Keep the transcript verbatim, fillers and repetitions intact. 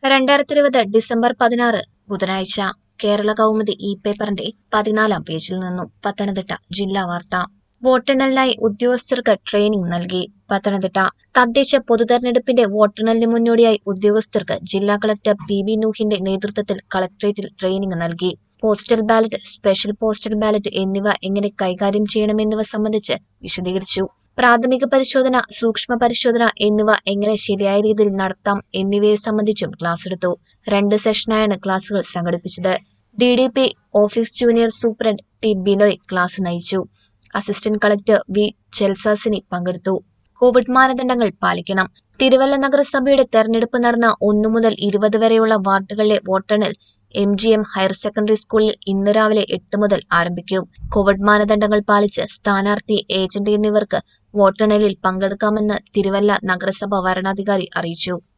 രണ്ടായിരത്തി ഇരുപത് ഡിസംബർ പതിനാറ് ബുധനാഴ്ച കേരള കൗമുദി ഇ പേപ്പറിന്റെ പതിനാലാം പേജിൽ നിന്നും പത്തനംതിട്ട ജില്ലാ വാർത്ത. വോട്ടെണ്ണലിനായി ഉദ്യോഗസ്ഥർക്ക് ട്രെയിനിംഗ് നൽകി. പത്തനംതിട്ട തദ്ദേശ പൊതുതെരഞ്ഞെടുപ്പിന്റെ വോട്ടെണ്ണലിന് മുന്നോടിയായി ഉദ്യോഗസ്ഥർക്ക് ജില്ലാ കളക്ടർ പി ബി നൂഹിന്റെ നേതൃത്വത്തിൽ കളക്ടറേറ്റിൽ ട്രെയിനിംഗ് നൽകി. Postal ballot, special postal ballot എന്നിവ എങ്ങനെ കൈകാര്യം ചെയ്യണമെന്നിവ സംബന്ധിച്ച് വിശദീകരിച്ചു. പ്രാഥമിക പരിശോധന, സൂക്ഷ്മ പരിശോധന എന്നിവ എങ്ങനെ ശരിയായ രീതിയിൽ നടത്താം എന്നിവയെ സംബന്ധിച്ചും ക്ലാസെടുത്തു. രണ്ട് സെഷനായാണ് ക്ലാസുകൾ സംഘടിപ്പിച്ചത്. D D P office junior superintendent T Binoy class നയിച്ചു. അസിസ്റ്റന്റ് കളക്ടർ വി ചെൽസാസിനി പങ്കെടുത്തു. കോവിഡ് മാനദണ്ഡങ്ങൾ പാലിക്കണം. തിരുവല്ല നഗരസഭയുടെ തെരഞ്ഞെടുപ്പ് നടന്ന ഒന്നു മുതൽ ഇരുപത് വരെയുള്ള വാർഡുകളിലെ വോട്ടെണ്ണൽ M G M higher secondary സ്കൂളിൽ ഇന്ന് രാവിലെ എട്ട് മുതൽ ആരംഭിക്കും. കോവിഡ് മാനദണ്ഡങ്ങൾ പാലിച്ച് സ്ഥാനാർത്ഥി, ഏജന്റ് എന്നിവർക്ക് വോട്ടെണ്ണലിൽ പങ്കെടുക്കാമെന്ന് തിരുവല്ല നഗരസഭ വരണാധികാരി അറിയിച്ചു.